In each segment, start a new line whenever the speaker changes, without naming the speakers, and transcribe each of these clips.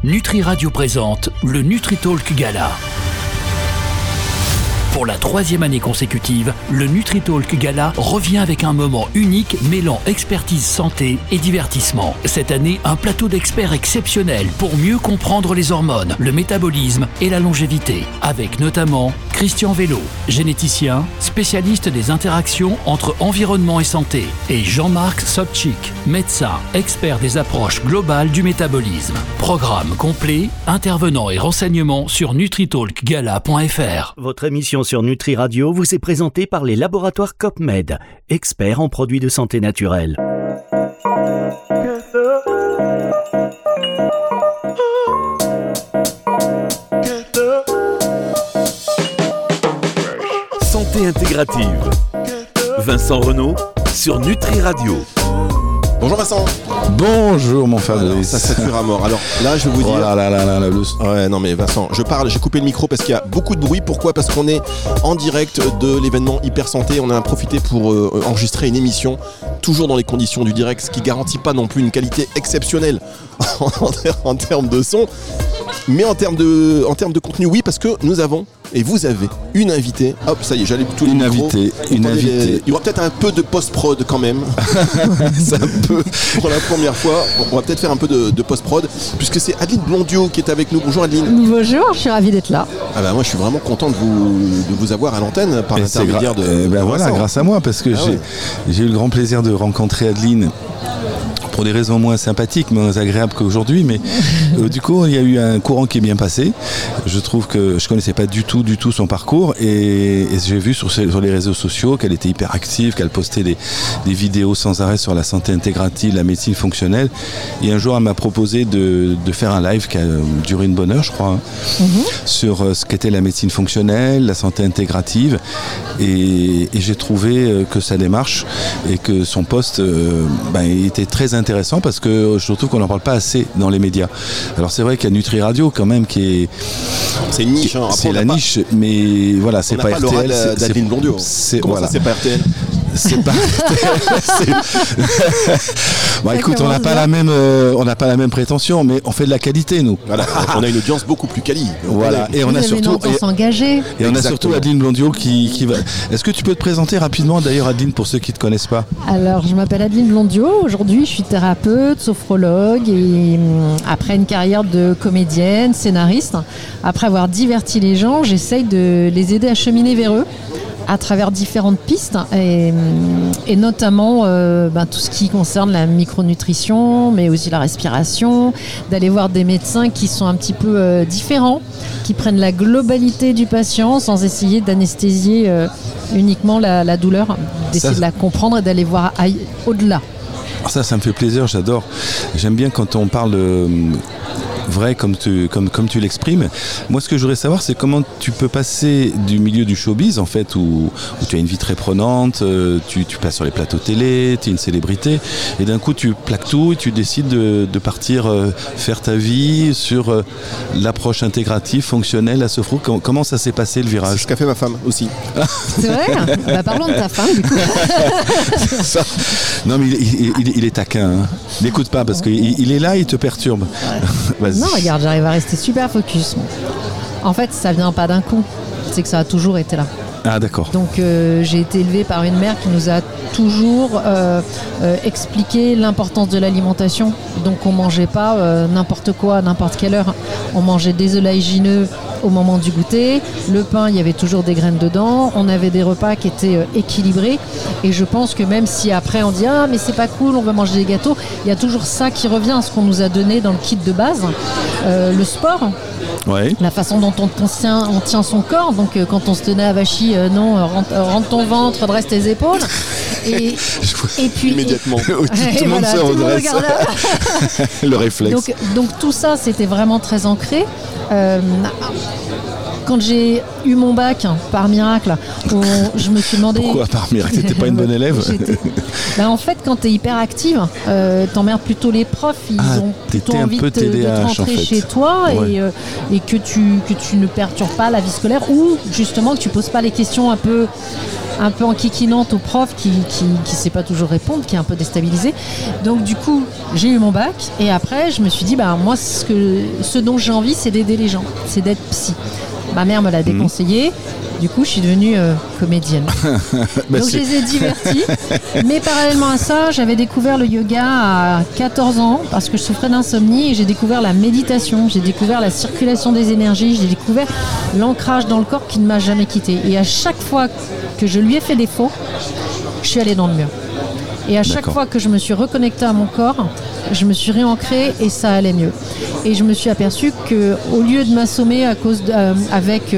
Nutri Radio présente le NutriTalk Gala. Pour la 3e année consécutive, le NutriTalk Gala revient avec un moment unique mêlant expertise santé et divertissement. Cette année, un plateau d'experts exceptionnels pour mieux comprendre les hormones, le métabolisme et la longévité. Avec notamment Christian Vélo, généticien, spécialiste des interactions entre environnement et santé, et Jean-Marc Sobchik, médecin, expert des approches globales du métabolisme. Programme complet, intervenants et renseignements sur nutritalkgala.fr.
Votre émission sur Nutri Radio vous est présentée par les laboratoires COPMED, experts en produits de santé naturelle.
Santé intégrative. Vincent Renaud sur Nutri Radio.
Bonjour Vincent.
Bonjour mon Fabrice.
Ça sature à mort. Alors là je vais vous dire. Ouais non mais Vincent, j'ai coupé le micro parce qu'il y a beaucoup de bruit. Pourquoi ? Parce qu'on est en direct de l'événement Hyper Santé. On a profité pour enregistrer une émission, toujours dans les conditions du direct, ce qui garantit pas non plus une qualité exceptionnelle en termes de son. Mais en termes de contenu, oui, parce que nous avons, et vous avez, une invitée. Hop, ça y est, j'allais tout les micros. Une invitée. Il y aura peut-être un peu de post-prod quand même. C'est un peu, pour la première fois, on va peut-être faire un peu de post-prod, puisque c'est Adeline Blondiot qui est avec nous. Bonjour Adeline.
Bonjour, je suis ravie d'être là.
Ah bah moi je suis vraiment content de vous avoir à l'antenne par l'intermédiaire de
voilà, grâce à moi, parce que j'ai eu le grand plaisir de rencontrer Adeline. Pour des raisons moins sympathiques, moins agréables qu'aujourd'hui, mais du coup, il y a eu un courant qui est bien passé. Je trouve que je connaissais pas du tout son parcours et j'ai vu sur les réseaux sociaux qu'elle était hyper active, qu'elle postait des vidéos sans arrêt sur la santé intégrative, la médecine fonctionnelle. Et un jour, elle m'a proposé de faire un live qui a duré une bonne heure, je crois, sur ce qu'était la médecine fonctionnelle, la santé intégrative. Et j'ai trouvé que sa démarche et que son post était très intéressant parce que je trouve qu'on n'en parle pas assez dans les médias. Alors c'est vrai qu'il y a Nutri Radio quand même qui est...
C'est une niche.
C'est la niche, mais voilà, c'est pas RTL.
On n'a pas d'Adeline Blondiot. Comment ça, c'est pas RTL ?
C'est pas bon, écoute, on n'a pas la même prétention, mais on fait de la qualité, nous.
Voilà, on a une audience beaucoup plus quali.
Voilà, et on a surtout Adeline Blondiot qui va. Est-ce que tu peux te présenter rapidement, d'ailleurs, Adeline, pour ceux qui ne te connaissent pas ?
Alors, je m'appelle Adeline Blondiot. Aujourd'hui, je suis thérapeute, sophrologue, et après une carrière de comédienne, scénariste, après avoir diverti les gens, j'essaye de les aider à cheminer vers eux à travers différentes pistes et notamment tout ce qui concerne la micronutrition, mais aussi la respiration, d'aller voir des médecins qui sont un petit peu différents, qui prennent la globalité du patient sans essayer d'anesthésier uniquement la douleur, d'essayer de la comprendre et d'aller voir au-delà.
Ça me fait plaisir, j'adore. J'aime bien quand on parle vrai comme tu l'exprimes. Moi, ce que je voudrais savoir, c'est comment tu peux passer du milieu du showbiz, en fait, où tu as une vie très prenante, tu passes sur les plateaux télé, tu es une célébrité, et d'un coup, tu plaques tout et tu décides de partir faire ta vie sur l'approche intégrative, fonctionnelle, la sophro. Comment ça s'est passé, le virage ?
C'est ce qu'a fait ma femme aussi.
C'est vrai ? Parlons de ta femme, du coup.
Non, mais il est taquin. Hein. N'écoute pas, parce qu'il est là, il te perturbe.
Vas-y. Non, regarde, j'arrive à rester super focus. En fait, ça vient pas d'un coup. C'est que ça a toujours été là.
Ah, d'accord.
Donc, j'ai été élevée par une mère qui nous a toujours expliqué l'importance de l'alimentation. Donc, on mangeait pas n'importe quoi, à n'importe quelle heure. On mangeait des oléagineux au moment du goûter. Le pain, il y avait toujours des graines dedans. On avait des repas qui étaient équilibrés. Et je pense que même si après on dit « Ah, mais c'est pas cool, on va manger des gâteaux », il y a toujours ça qui revient à ce qu'on nous a donné dans le kit de base. Le sport, la façon dont on tient son corps. Donc, quand on se tenait à Vachy, rentre ton ventre, dresse tes épaules. Et puis
immédiatement.
Tout le monde se redresse. Le réflexe.
Donc tout ça, c'était vraiment très ancré. Quand j'ai eu mon bac, par miracle, je me suis demandé...
Pourquoi par miracle ? T'étais pas une bonne élève ?
En fait, quand t'es hyper active, t'emmerdes plutôt les profs. Ils ont plutôt envie de te rentrer chez toi et que tu ne perturbes pas la vie scolaire ou justement que tu poses pas les questions un peu un peu enquiquinante au prof qui sait pas toujours répondre, qui est un peu déstabilisé. Donc du coup, j'ai eu mon bac et après, je me suis dit, moi, ce dont j'ai envie, c'est d'aider les gens, c'est d'être psy. Ma mère me l'a déconseillé. Du coup, je suis devenue comédienne. Donc, je les ai divertis. Mais parallèlement à ça, j'avais découvert le yoga à 14 ans parce que je souffrais d'insomnie et j'ai découvert la méditation, j'ai découvert la circulation des énergies, j'ai découvert l'ancrage dans le corps qui ne m'a jamais quitté. Et à chaque fois que je lui ai fait défaut, je suis allée dans le mur. Et à chaque fois que je me suis reconnectée à mon corps, je me suis réancrée et ça allait mieux. Et je me suis aperçue qu'au lieu de m'assommer avec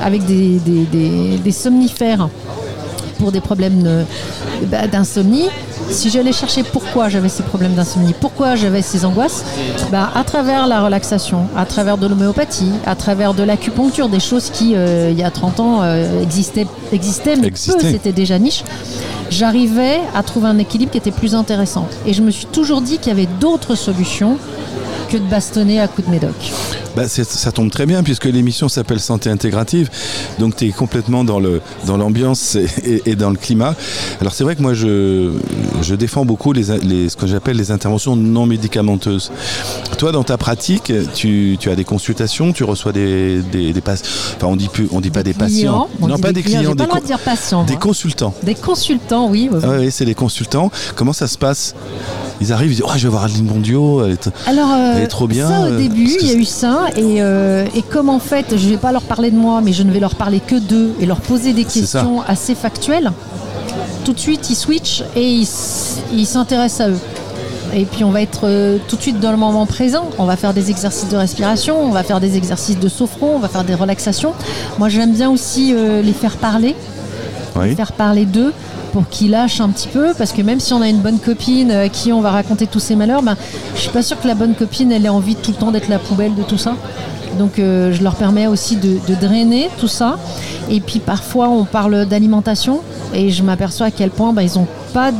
des somnifères pour des problèmes d'insomnie, si j'allais chercher pourquoi j'avais ces problèmes d'insomnie, pourquoi j'avais ces angoisses, à travers la relaxation, à travers de l'homéopathie, à travers de l'acupuncture, des choses qui, il y a 30 ans, existaient, mais peu, c'était déjà niche, j'arrivais à trouver un équilibre qui était plus intéressant. Et je me suis toujours dit qu'il y avait d'autres solutions que de bastonner à coups de médoc.
Ça tombe très bien puisque l'émission s'appelle Santé Intégrative, donc tu es complètement dans l'ambiance et dans le climat. Alors c'est vrai que moi je défends beaucoup ce que j'appelle les interventions non médicamenteuses. Toi dans ta pratique, tu as des consultations, tu reçois des patients, enfin on dit pas des patients, non pas des clients,
pas le droit de dire patients,
des consultants.
Des consultants, oui.
Oui, c'est des consultants. Comment ça se passe ? Ils arrivent, ils disent je vais voir Adeline Bondio, elle est trop bien.
Ça au début, il y a eu ça et comme en fait, je vais pas leur parler de moi, mais je ne vais leur parler que d'eux et leur poser des questions assez factuelles. Tout de suite, ils switchent et ils s'intéressent à eux. Et puis on va être tout de suite dans le moment présent. On va faire des exercices de respiration, on va faire des exercices de sophrone, on va faire des relaxations. Moi, j'aime bien aussi les faire parler, les faire parler d'eux, pour qu'ils lâchent un petit peu, parce que même si on a une bonne copine à qui on va raconter tous ses malheurs, je suis pas sûre que la bonne copine elle ait envie tout le temps d'être la poubelle de tout ça. Donc je leur permets aussi de drainer tout ça. Et puis parfois on parle d'alimentation et je m'aperçois à quel point ils n'ont pas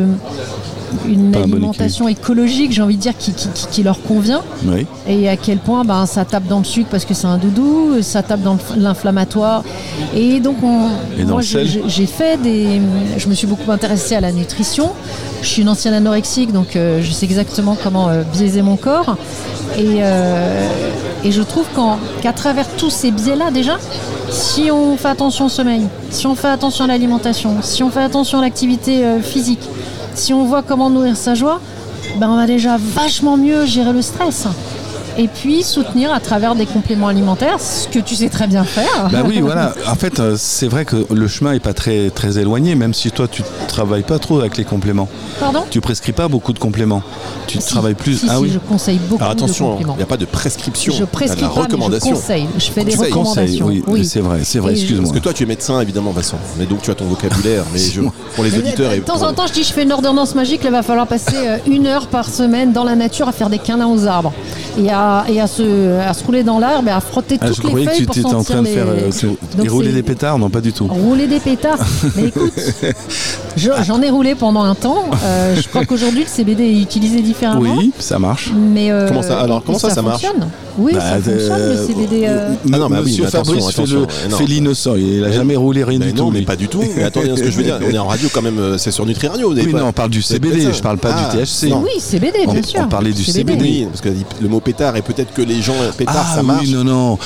une alimentation écologique, j'ai envie de dire, qui leur convient. Oui. Et à quel point ça tape dans le sucre parce que c'est un doudou, ça tape dans l'inflammatoire. Et donc j'ai fait je me suis beaucoup intéressée à la nutrition. Je suis une ancienne anorexique, donc je sais exactement comment biaiser mon corps. Et je trouve qu'à travers tous ces biais-là, déjà, si on fait attention au sommeil, si on fait attention à l'alimentation, si on fait attention à l'activité physique, si on voit comment nourrir sa joie, on va déjà vachement mieux gérer le stress. Et puis soutenir à travers des compléments alimentaires, ce que tu sais très bien faire.
Oui, voilà. En fait, c'est vrai que le chemin n'est pas très, très éloigné, même si toi, tu ne travailles pas trop avec les compléments.
Pardon ?
Tu ne prescris pas beaucoup de compléments. Tu travailles plus...
Si, je conseille beaucoup de
attention,
compléments.
Il n'y a pas de prescription.
Je prescris
pas, recommandation.
Mais je conseille. Je fais des recommandations.
Oui, c'est vrai, excuse-moi.
Parce que toi, tu es médecin, évidemment, Vincent. Mais donc, tu as ton vocabulaire. Mais pour les auditeurs...
De temps en temps, je dis, je fais une ordonnance magique. Là, il va falloir passer 1 heure par semaine dans la nature à faire des câlins aux arbres. Et à se rouler dans l'arbre et à frotter toutes les feuilles pour sentir. Je croyais que tu étais en train de faire
rouler des pétards, non pas du tout.
Rouler des pétards. Mais écoute, j'en ai roulé pendant un temps. Je crois qu'aujourd'hui le CBD est utilisé différemment.
Oui, ça marche.
Mais
comment ça marche ?
Oui, ça fonctionne le CBD.
Monsieur Fabrice fait l'innocent. Il n'a jamais roulé rien du tout.
Non, mais pas du tout. Mais attendez, ce que je veux dire, on est en radio quand même. C'est sur Nutri Radio.
Oui, non, on parle du CBD. Je parle pas du THC.
Oui, CBD, bien sûr.
On parlait du CBD.
Oui, parce que le mot pétard et peut-être que les gens pétard ça marche.
Oui, non.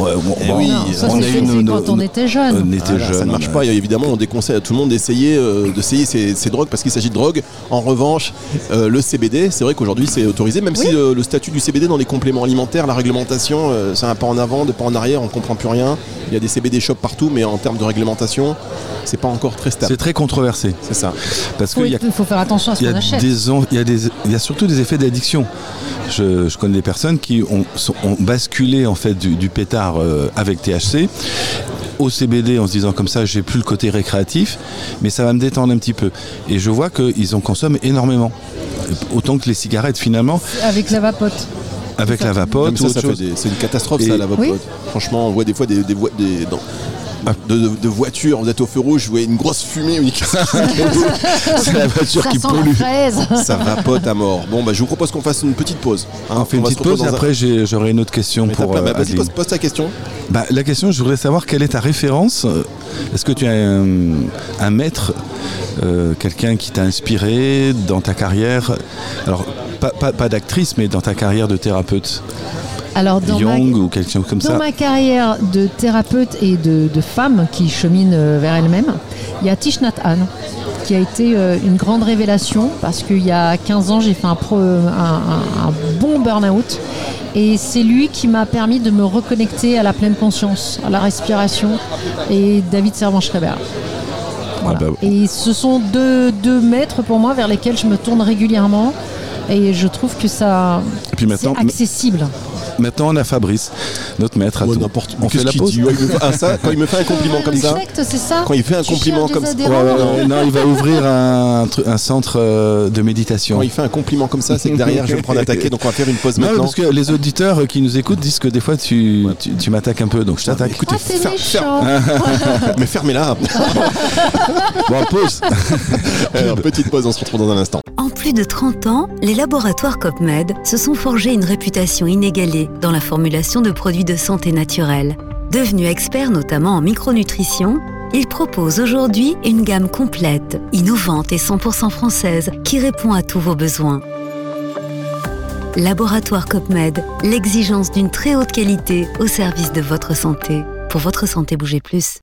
Ça c'est fait quand on était jeune.
Ça ne marche pas. Évidemment, on déconseille à tout le monde d'essayer ces drogues parce qu'il s'agit de drogues. En revanche, le CBD, c'est vrai qu'aujourd'hui c'est autorisé, même si le statut du CBD dans les compléments alimentaires, la réglementation, c'est un pas en avant, 2 pas en arrière, on ne comprend plus rien. Il y a des CBD shops partout, mais en termes de réglementation, c'est pas encore très stable.
C'est très controversé.
C'est ça.
Parce qu'il
faut faire attention à ce qu'on achète.
Il y a surtout des effets d'addiction. Je connais des personnes qui ont basculé en fait du pétard avec THC au CBD en se disant comme ça j'ai plus le côté récréatif, mais ça va me détendre un petit peu. Et je vois qu'ils en consomment énormément, autant que les cigarettes finalement.
Avec la vapote.
Avec la vapote.
C'est une catastrophe ça, la vapote. Oui. Franchement, on voit des fois de voiture. Vous êtes au feu rouge, vous voyez une grosse fumée.
C'est la voiture qui pollue.
Ça vapote à mort. Bon, je vous propose qu'on fasse une petite pause.
On fait une petite pause et après j'aurai une autre question pour
vas-y, pose ta question.
La question, je voudrais savoir quelle est ta référence. Est-ce que tu as un maître, quelqu'un qui t'a inspiré dans ta carrière? Alors, pas d'actrice, mais dans ta carrière de thérapeute.
Alors,
ou quelque chose comme ça.
Dans ma carrière de thérapeute et de femme qui chemine vers elle-même, il y a Thich Nhat Hanh qui a été une grande révélation parce qu'il y a 15 ans, j'ai fait un bon burn-out et c'est lui qui m'a permis de me reconnecter à la pleine conscience, à la respiration, et David Servan-Schreiber. Voilà. Et ce sont deux maîtres pour moi vers lesquels je me tourne régulièrement et je trouve que ça c'est accessible.
Maintenant, on a Fabrice, notre maître.
On fait la pause. Quand il me fait un compliment comme ça.
C'est ça.
Quand il fait un compliment comme ça.
Non, il va ouvrir un centre de méditation.
Quand il fait un compliment comme ça, c'est que derrière, je vais me prendre attaquer. Donc, on va faire une pause maintenant.
Parce que les auditeurs qui nous écoutent disent que des fois, tu m'attaques un peu. Donc, je t'attaque.
Écoutez, c'est méchant.
Mais fermez-la.
Bon, pause.
Alors, petite pause, on se retrouve dans un instant.
En plus de 30 ans, les laboratoires COPMED se sont forgés une réputation inégalée dans la formulation de produits de santé naturelle. Devenus experts notamment en micronutrition, ils proposent aujourd'hui une gamme complète, innovante et 100% française qui répond à tous vos besoins. Laboratoire COPMED, l'exigence d'une très haute qualité au service de votre santé. Pour votre santé, bougez plus.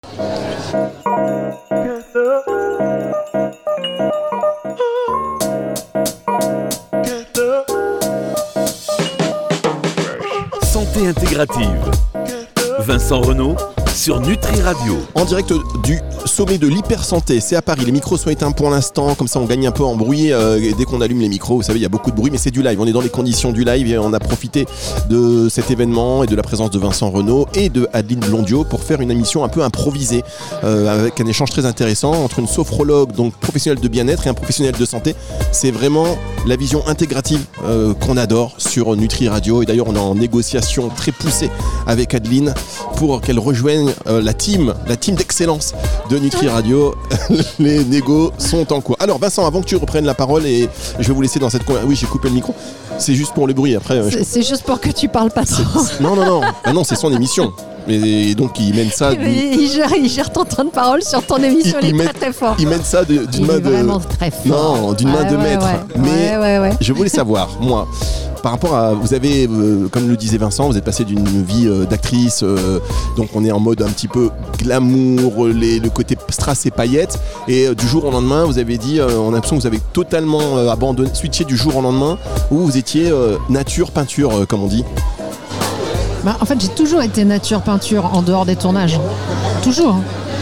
Santé intégrative. Vincent Renaud sur Nutri Radio.
En direct du sommet de l'hypersanté, c'est à Paris. Les micros sont éteints pour l'instant, comme ça on gagne un peu en bruit dès qu'on allume les micros. Vous savez, il y a beaucoup de bruit, mais c'est du live. On est dans les conditions du live et on a profité de cet événement et de la présence de Vincent Renaud et de Adeline Blondiot pour faire une émission un peu improvisée avec un échange très intéressant entre une sophrologue, donc professionnelle de bien-être, et un professionnel de santé. C'est vraiment la vision intégrative qu'on adore sur Nutri Radio. Et d'ailleurs, on est en négociation très poussée avec Adeline pour qu'elle rejoigne la team d'excellence de Nutri Radio. Les négos sont en cours. Alors Vincent, avant que tu reprennes la parole, et je vais vous laisser dans cette conversation. Oui, j'ai coupé le micro. C'est juste pour le bruit. Après,
c'est juste pour que tu parles pas trop.
Non, c'est son émission. Et donc il mène ça.
Il gère ton temps de parole sur ton émission. Il est très fort.
Il mène ça d'une main de.
Vraiment très fort.
Non, d'une main de maître. Mais je voulais savoir, moi, par rapport à, vous avez, comme le disait Vincent, vous êtes passé d'une vie d'actrice, donc on est en mode un petit peu glamour, le côté strass et paillettes, et du jour au lendemain, vous avez dit, on a l'impression que vous avez totalement abandonné, switché du jour au lendemain, où vous étiez nature, peinture, comme on dit.
En fait, j'ai toujours été nature peinture en dehors des tournages. Toujours.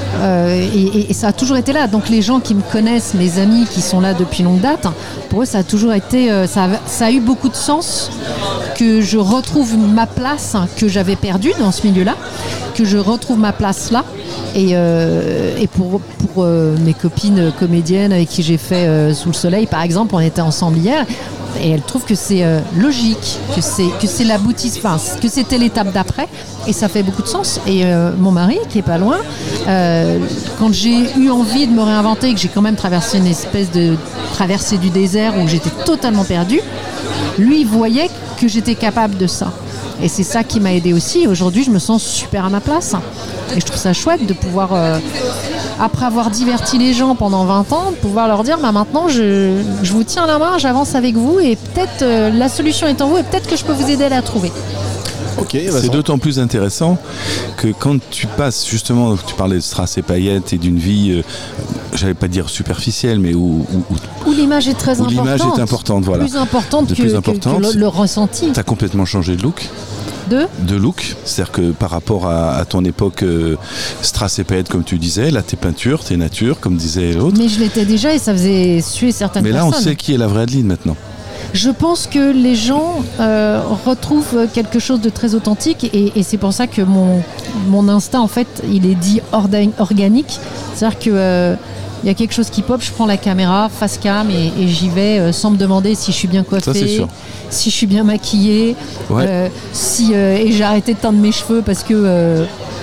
Et ça a toujours été là. Donc les gens qui me connaissent, mes amis qui sont là depuis longue date, pour eux ça a toujours été, ça a eu beaucoup de sens que je retrouve ma place que j'avais perdue dans ce milieu-là, que je retrouve ma place là. Et pour mes copines comédiennes avec qui j'ai fait Sous le soleil par exemple, on était ensemble hier. Et elle trouve que c'est logique, que c'est l'aboutissement, que c'était l'étape d'après, et ça fait beaucoup de sens. Et mon mari, qui est pas loin, quand j'ai eu envie de me réinventer, que j'ai quand même traversé une espèce de traversée du désert où j'étais totalement perdue, lui il voyait que j'étais capable de ça. Et c'est ça qui m'a aidée aussi. Aujourd'hui, je me sens super à ma place. Et je trouve ça chouette de pouvoir, après avoir diverti les gens pendant 20 ans, de pouvoir leur dire maintenant, je vous tiens la main, j'avance avec vous, et peut-être la solution est en vous, et peut-être que je peux vous aider à la trouver.
Okay, c'est d'autant plus intéressant que quand tu passes, justement, tu parlais de strass et paillettes et d'une vie, j'allais pas dire superficielle, mais où
l'image est très importante.
L'image est importante, voilà.
Plus importante que le ressenti.
Tu as complètement changé de look. De look, c'est-à-dire que par rapport à ton époque strass et paillettes, comme tu disais, là t'es peinture, t'es nature, comme disait l'autre.
Mais je l'étais déjà et ça faisait suer certaines personnes.
Mais là on sait qui est la vraie Adeline maintenant.
Je pense que les gens retrouvent quelque chose de très authentique et c'est pour ça que mon instinct en fait il est dit organique, c'est-à-dire que il y a quelque chose qui pop, je prends la caméra face cam et j'y vais sans me demander si je suis bien coiffée,
ça, c'est sûr.
Si je suis bien maquillée, et j'ai arrêté de teindre mes cheveux parce que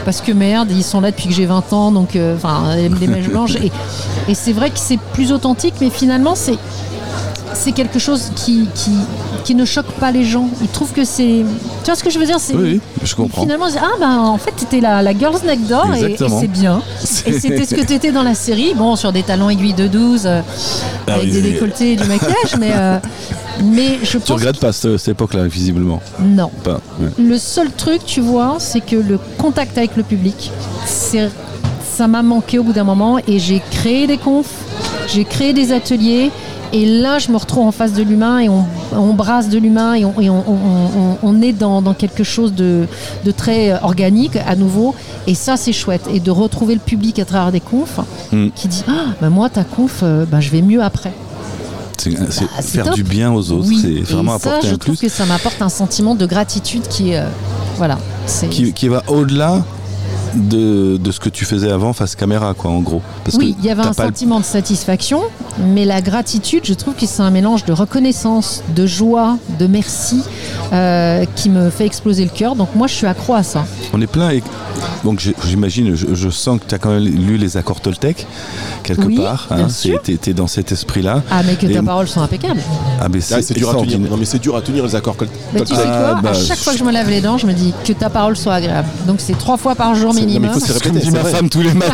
parce que merde, ils sont là depuis que j'ai 20 ans, donc les mèches blanches. Et c'est vrai que c'est plus authentique, mais finalement, c'est quelque chose qui ne choque pas les gens. Ils trouvent que c'est... Tu vois ce que je veux dire?
Oui, je comprends.
Finalement, en fait, t'étais la girls next door et c'est bien. Et c'était ce que t'étais dans la série. Bon, sur des talons aiguilles de 12, avec des décolletés et du maquillage, mais je pense...
Tu regrettes pas cette époque-là, visiblement?
Non.
Pas, ouais.
Le seul truc, tu vois, c'est que le contact avec le public, ça m'a manqué au bout d'un moment et j'ai créé des confs, j'ai créé des ateliers. Et là, je me retrouve en face de l'humain et on brasse de l'humain et on est dans quelque chose de très organique à nouveau. Et ça, c'est chouette. Et de retrouver le public à travers des confs qui dit moi, ta conf, je vais mieux après.
C'est faire top. Du bien aux autres.
Oui.
C'est vraiment apporter un plus.
Je trouve que ça m'apporte un sentiment de gratitude qui
va au-delà de ce que tu faisais avant face caméra, quoi, en gros. Parce
il y avait un sentiment de satisfaction, mais la gratitude, je trouve que c'est un mélange de reconnaissance, de joie, de merci qui me fait exploser le cœur. Donc moi, je suis accro à ça.
On est plein et donc j'imagine, je sens que tu as quand même lu les accords Toltec quelque part. T'es dans cet esprit-là.
Ah, mais que ta parole soit impeccable.
Ah, mais c'est
dur à tenir. Non, mais c'est dur à tenir les accords Toltec.
Mais tu sais quoi, à chaque fois que je me lave les dents, je me dis que ta parole soit agréable. Donc c'est 3 fois par jour minimum.
Non, mais il faut se répéter.
Dit ma femme tous les matins.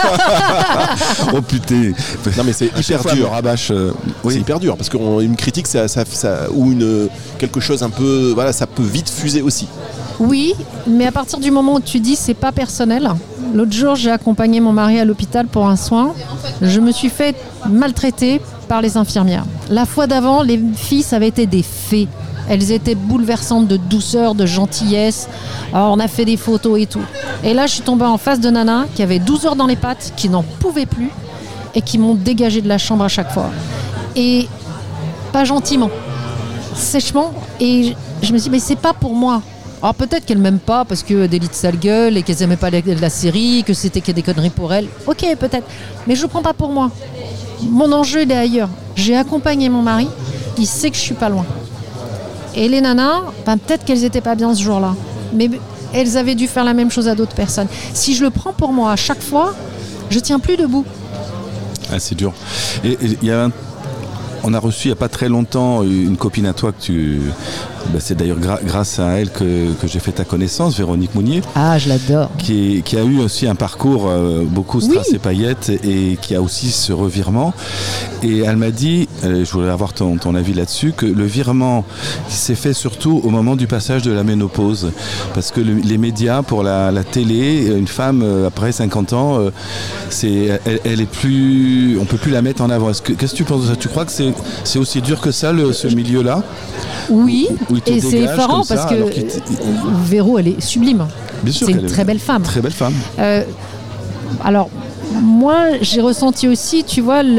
Oh putain.
Non, mais c'est hyper dur.
Rabâche,
C'est hyper dur parce qu'une critique ou quelque chose un peu, voilà, ça peut vite fuser aussi.
Oui, mais à partir du moment où tu dis c'est pas personnel. L'autre jour, j'ai accompagné mon mari à l'hôpital pour un soin. Je me suis fait maltraiter par les infirmières. La fois d'avant, les filles, ça avait été des fées. Elles étaient bouleversantes de douceur, de gentillesse. Alors, on a fait des photos et tout. Et là, je suis tombée en face de nanas qui avaient 12 heures dans les pattes, qui n'en pouvaient plus et qui m'ont dégagé de la chambre à chaque fois. Et pas gentiment, sèchement. Et je me suis dit, mais c'est pas pour moi. Alors peut-être qu'elles m'aiment pas parce que d'élite sale gueule et qu'elles aimaient pas la série, que c'était que des conneries pour elles. Ok, peut-être. Mais je le prends pas pour moi. Mon enjeu, il est ailleurs. J'ai accompagné mon mari. Il sait que je suis pas loin. Et les nanas, peut-être qu'elles étaient pas bien ce jour-là. Mais elles avaient dû faire la même chose à d'autres personnes. Si je le prends pour moi à chaque fois, je tiens plus debout.
Ah, c'est dur. Et il y a on a reçu il n'y a pas très longtemps une copine à toi que c'est d'ailleurs grâce à elle que j'ai fait ta connaissance, Véronique Mounier.
Ah, je l'adore.
Qui a eu aussi un parcours beaucoup strass et paillettes et qui a aussi ce revirement. Et elle m'a dit, je voulais avoir ton avis là-dessus, que le virement s'est fait surtout au moment du passage de la ménopause. Parce que les médias, pour la télé, une femme après 50 ans, elle est plus, on ne peut plus la mettre en avant. Qu'est-ce que tu penses de ça? Tu crois que c'est aussi dur que ça, ce milieu-là?
Oui, et c'est effarant parce que Véro, elle est sublime.
Bien sûr,
c'est une très belle femme.
Très belle femme.
Alors, moi, j'ai ressenti aussi, tu vois, dans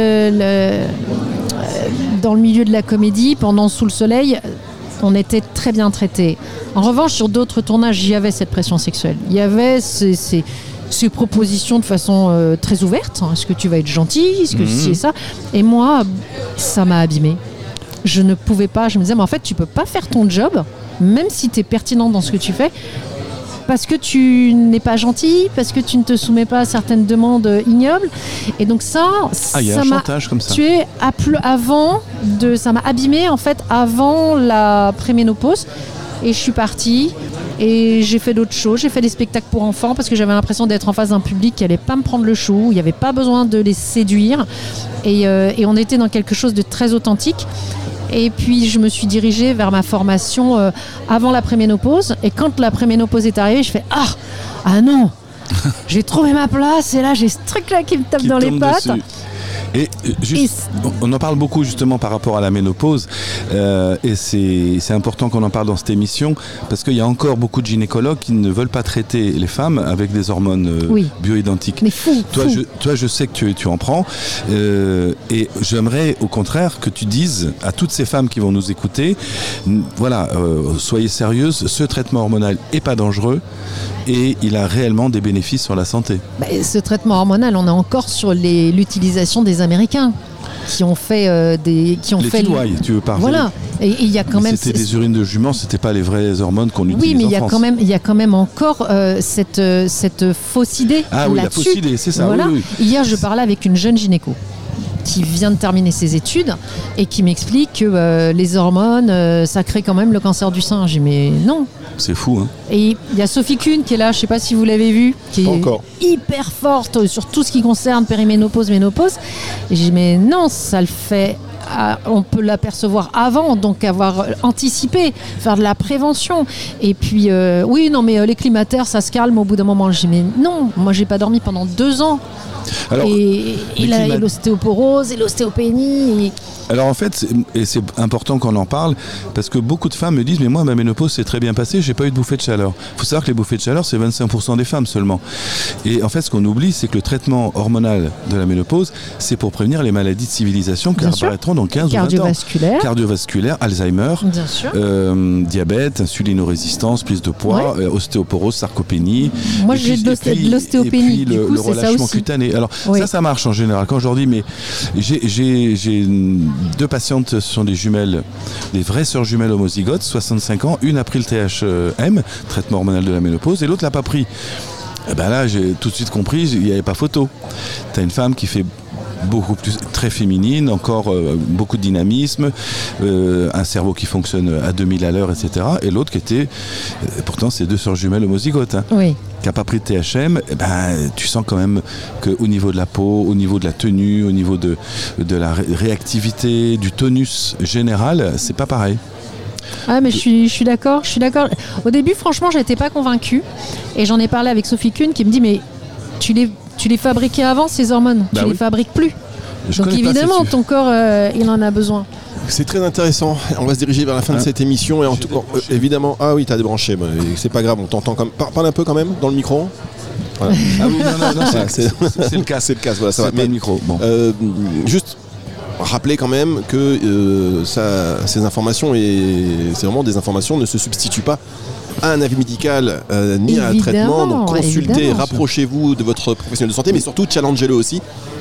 le milieu de la comédie, pendant Sous le soleil, on était très bien traités. En revanche, sur d'autres tournages, il y avait cette pression sexuelle. Il y avait ces propositions de façon très ouverte. Est-ce que tu vas être gentil? Est-ce que c'est ça? Et moi, ça m'a abîmée. Je ne pouvais pas. Je me disais, mais en fait, tu peux pas faire ton job, même si tu es pertinent dans ce que tu fais, parce que tu n'es pas gentil, parce que tu ne te soumets pas à certaines demandes ignobles. Et donc ça
y a un chantage comme ça.
Tué ça m'a abîmée en fait avant la préménopause. Et je suis partie et j'ai fait d'autres choses. J'ai fait des spectacles pour enfants parce que j'avais l'impression d'être en face d'un public qui allait pas me prendre le chou. Il n'y avait pas besoin de les séduire. Et on était dans quelque chose de très authentique. Et puis je me suis dirigée vers ma formation avant la préménopause. Et quand la préménopause est arrivée, je fais ah non, j'ai trouvé ma place et là j'ai ce truc-là qui me tape dans les pattes. Dessus.
Et on en parle beaucoup justement par rapport à la ménopause et c'est important qu'on en parle dans cette émission parce qu'il y a encore beaucoup de gynécologues qui ne veulent pas traiter les femmes avec des hormones bioidentiques.
Mais fou.
Toi, je sais que tu en prends et j'aimerais au contraire que tu dises à toutes ces femmes qui vont nous écouter, voilà, soyez sérieuses, ce traitement hormonal est pas dangereux et il a réellement des bénéfices sur la santé.
Ce traitement hormonal, on est encore sur l'utilisation des Américains qui ont fait
tu veux parler.
Voilà, Et il y a quand même.
C'était des urines de jument, c'était pas les vraies hormones qu'on utilise.
Oui, mais
en France.
il y a quand même encore cette fausse idée.
Ah oui,
là-dessus.
la fausse idée, c'est ça.
Voilà.
Oui.
Hier, je parlais avec une jeune gynéco qui vient de terminer ses études et qui m'explique que les hormones, ça crée quand même le cancer du sein. J'ai dit, mais non.
C'est fou, hein.
Et il y a Sophie Kuhn qui est là, je ne sais pas si vous l'avez vue, qui est hyper forte sur tout ce qui concerne périménopause, ménopause. Et j'ai dit, mais non, ça le fait. On peut l'apercevoir avant, donc avoir anticipé, faire de la prévention. Et puis, oui, non, mais les climatères, ça se calme au bout d'un moment. J'ai dit, mais non, moi, j'ai pas dormi pendant 2 ans. Alors, et l'ostéoporose et l'ostéopénie.
Alors en fait, c'est important qu'on en parle, parce que beaucoup de femmes me disent, mais moi ma ménopause s'est très bien passée, j'ai pas eu de bouffée de chaleur. Il faut savoir que les bouffées de chaleur, c'est 25% des femmes seulement. Et en fait, ce qu'on oublie, c'est que le traitement hormonal de la ménopause, c'est pour prévenir les maladies de civilisation qui apparaîtront dans 15 ou 20 ans. Cardiovasculaire, Alzheimer, diabète, insulinorésistance, prise de poids, ostéoporose, sarcopénie.
Moi j'ai de l'ostéopénie,
du coup, le relâchement cutané. Alors ça marche en général. Quand je leur dis, mais j'ai 2 patientes, ce sont des jumelles, des vraies sœurs jumelles homozygotes, 65 ans, une a pris le THM, traitement hormonal de la ménopause, et l'autre l'a pas pris. Et ben là, j'ai tout de suite compris, il n'y avait pas photo. Tu as une femme qui fait beaucoup plus, très féminine, encore beaucoup de dynamisme, un cerveau qui fonctionne à 2000 à l'heure, etc. Et l'autre qui était, pourtant c'est 2 sœurs jumelles homozygotes, hein, qui n'a pas pris de THM, tu sens quand même qu'au niveau de la peau, au niveau de la tenue, au niveau de la réactivité, du tonus général, c'est pas pareil.
Ah mais je suis d'accord. Au début, franchement, j'étais pas convaincue. Et j'en ai parlé avec Sophie Kuhn qui me dit, mais tu les fabriquais avant, ces hormones, tu les fabriques plus. Donc évidemment, ton corps, il en a besoin.
C'est très intéressant. On va se diriger vers la fin de cette émission. Et en tout cas, évidemment, ah oui, t'as débranché. C'est pas grave, on t'entend quand même. Parle un peu quand même dans le micro. Voilà.
Ah oui, non, c'est le cas.
C'est le cas, voilà, ça va.
Mais le micro. Bon.
Juste rappeler quand même que ces informations, et c'est vraiment des informations, ne se substituent pas à un avis médical ni à un traitement. Donc consultez, rapprochez-vous de votre professionnel de santé, mais surtout challengez-le aussi.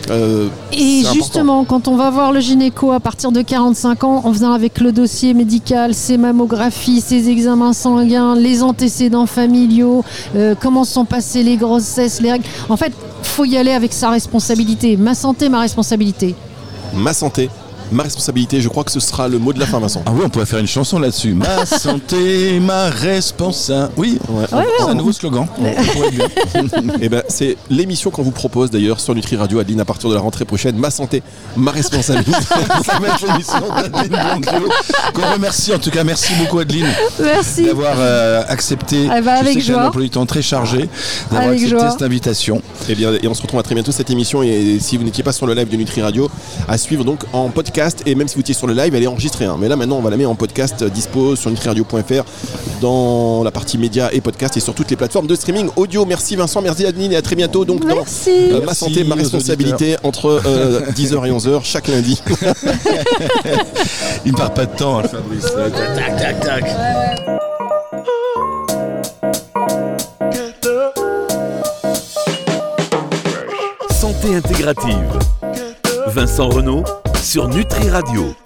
Et justement, quand on va voir le gynéco à partir de 45 ans, on vient avec le dossier médical, ses mammographies, ses examens sanguins, les antécédents familiaux, comment sont passées les grossesses, les règles. En fait, il faut y aller avec sa responsabilité. Ma santé, ma responsabilité.
Ma santé, ma responsabilité, je crois que ce sera le mot de la fin, Vincent.
Ah oui, on pourrait faire une chanson là-dessus. Ma santé, ma responsabilité. Oui, c'est un nouveau slogan.
Et c'est l'émission qu'on vous propose d'ailleurs sur Nutri Radio, Adeline, à partir de la rentrée prochaine. Ma santé, ma responsabilité.
Ça va être l'émission d'Adeline Blanquio, qu'on remercie. En tout cas, merci beaucoup Adeline.
Merci
d'avoir accepté.
Avec joie.
Un emploi du temps très chargé, d'avoir accepté cette invitation.
Et on se retrouve à très bientôt cette émission. Et si vous n'étiez pas sur le live de Nutri Radio, à suivre donc en podcast. Et même si vous étiez sur le live, elle est enregistrée. Mais là maintenant, on va la mettre en podcast dispo sur nutriradio.fr dans la partie médias et podcast et sur toutes les plateformes de streaming audio. Merci Vincent, merci Adeline et à très bientôt. Donc dans Ma santé, ma responsabilité entre 10h et 11h chaque lundi.
Il ne part pas de temps, Fabrice. Tac, tac, tac.
Santé intégrative. Vincent Renaud sur Nutri Radio.